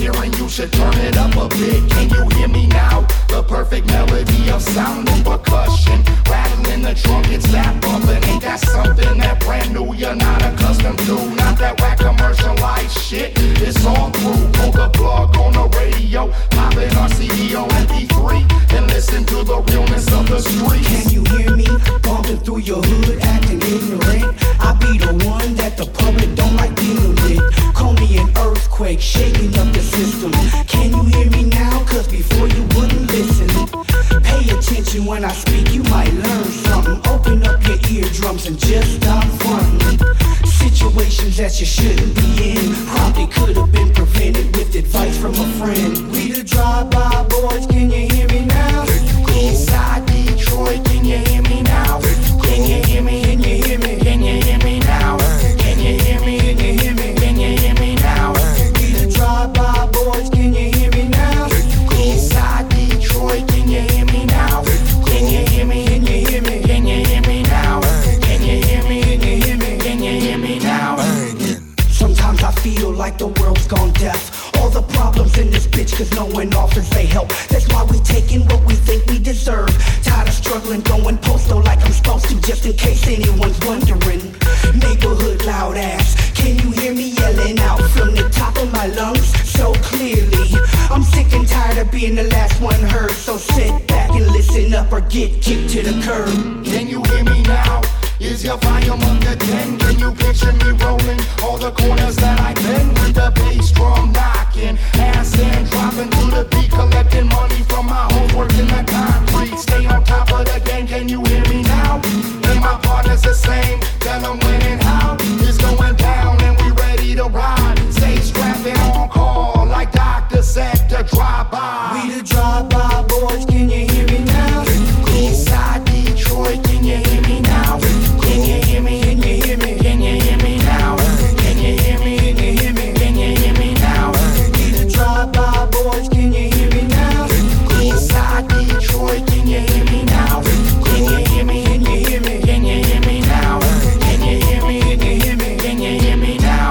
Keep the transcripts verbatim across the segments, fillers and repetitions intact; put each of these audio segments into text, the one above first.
hearing you should turn it up a bit. Can you hear me now? The perfect melody of sound and percussion, rattling the trunk, it's that bumping. Ain't that something that brand new you're not accustomed to? Not that whack commercialized shit, it's all through. Pull the plug on the radio, pop in our C D or M P three, and listen to the realness of the streets. Can you hear me? Bumping through your hood, acting ignorant. I be the one that the public don't like dealing with. Call me an earthquake, shaking up the system. Can you hear me now? Cause before you wouldn't listen. Pay attention when I speak, you might learn something. Open up your eardrums and just stop fronting. Situations that you shouldn't be in probably could have been prevented with advice from a friend. We the drive-by boys, can you hear me now? Eastside Detroit, can you hear me now? Can you hear me? Can you hear me? Can you hear me now? Can you hear me? Can you hear me? Can you hear me now? We the drive-by boys, can you hear me now? Eastside Detroit, can you hear me now? Can you hear me? Can you hear me? Can you hear me now? Can you hear me? Can you hear me? Can you hear me now? Sometimes I feel like the world's gone deaf. All the problems in this bitch cause no one offers they help. That's why we taking what we think we deserve. Tired of struggling, going postal like I'm supposed to, just in case anyone's wondering. Neighborhood loud ass, can you hear me yelling out from the top of my lungs so clearly? I'm sick and tired of being the last one heard, so sit back and listen up or get kicked to the curb. Can you hear me now? Is your volume under ten? Can you picture me rolling all the corners that I've been? With the bass drum knocking, handstand dropping to the beat, collecting money from my homework in the concrete. Stay on top of the game, can you hear me now? And my partner's the same, tell them when and how it's going down and we ready to ride. Stay strapped and on call like Doctor said to drive by. We the drive-by boys, can you hear me now? Eastside Detroit, can you hear me now? Can you hear me? Can you hear me? Can you hear me now? Can you hear me? Can you hear me? Can you hear me now? We the drive-by boys, can you hear me now? Eastside Detroit, can you hear me now? Can you hear me? Can you hear me? Can you hear me now? Can you hear me? Can you hear me? Can you hear me now?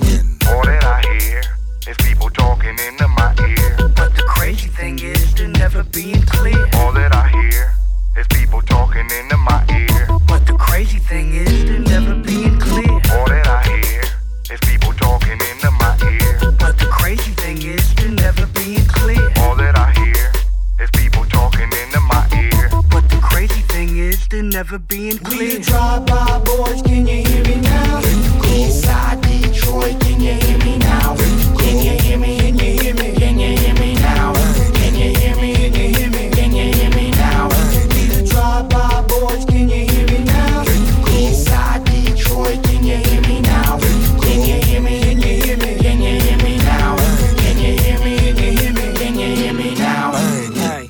All that I hear is people talking into my ear. But the crazy thing is they're never being clear. All that I hear is people talking into my ear. But the crazy thing is they're never being clear. All that I hear is people talking into my ear. But the crazy thing is they're never being clear. All that I hear is people talking into my ear. But the crazy thing is they're never being clear. We the drive-by boys, can you hear me now? Eastside Detroit, can you hear me now? Can you hear me?